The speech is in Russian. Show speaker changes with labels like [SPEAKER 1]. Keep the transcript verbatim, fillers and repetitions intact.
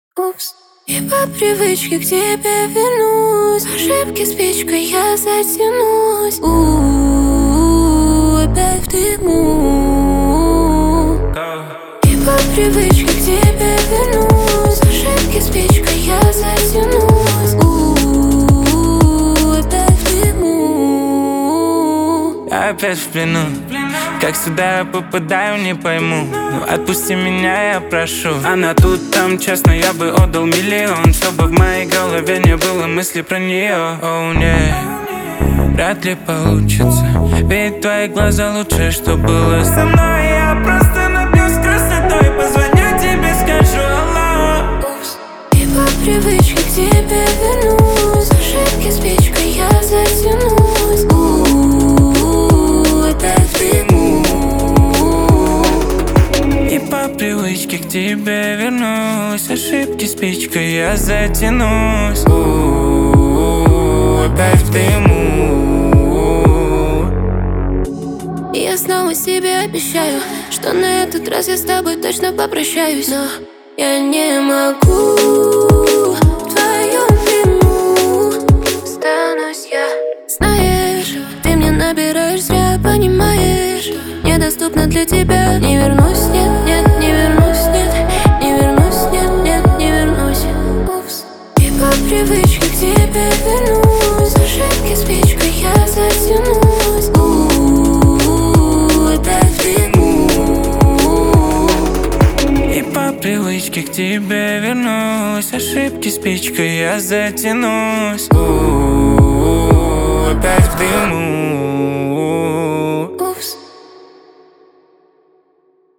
[SPEAKER 1] Упс, и по привычке к тебе вернусь. Ошибки спичкой я затянусь. У-у-у, опять в дыму. И по привычке к тебе вернусь. Ошибки спичкой я затянусь. У-у-у, опять в дыму.
[SPEAKER 2] Я опять в плену. Как сюда я попадаю, не пойму. Ну отпусти меня, я прошу. Она тут, там, честно, я бы отдал миллион, чтобы в моей голове не было мысли про нее. Оу, нет, вряд ли получится. Ведь твои глаза лучше, что было со мной. Я просто напьюсь красотой, позвоню тебе, скажу алло.
[SPEAKER 1] Упс, и по привычке к тебе вернусь. Ошибки спичкой я затянусь. У-у-у, опять в дыму.
[SPEAKER 2] И по привычке к тебе вернусь. Ошибки спичкой я затянусь. У-у-у, опять в дыму.
[SPEAKER 1] Я снова себе обещаю, что на этот раз я с тобой точно попрощаюсь. Но я не могу в твоем дыму. Останусь я. Знаешь, ты мне набираешь зря, понимаешь. Недоступно для тебя. Не вернусь, нет, нет, не вернусь, нет. Не вернусь, нет, нет, не вернусь. Упс. И по привычке к тебе вернусь. Ошибки спичкой я затянусь. У-у-у, опять в дыму.
[SPEAKER 2] И по привычке к тебе вернусь. Ошибки спичкой я затянусь. У-у-у, опять в дыму.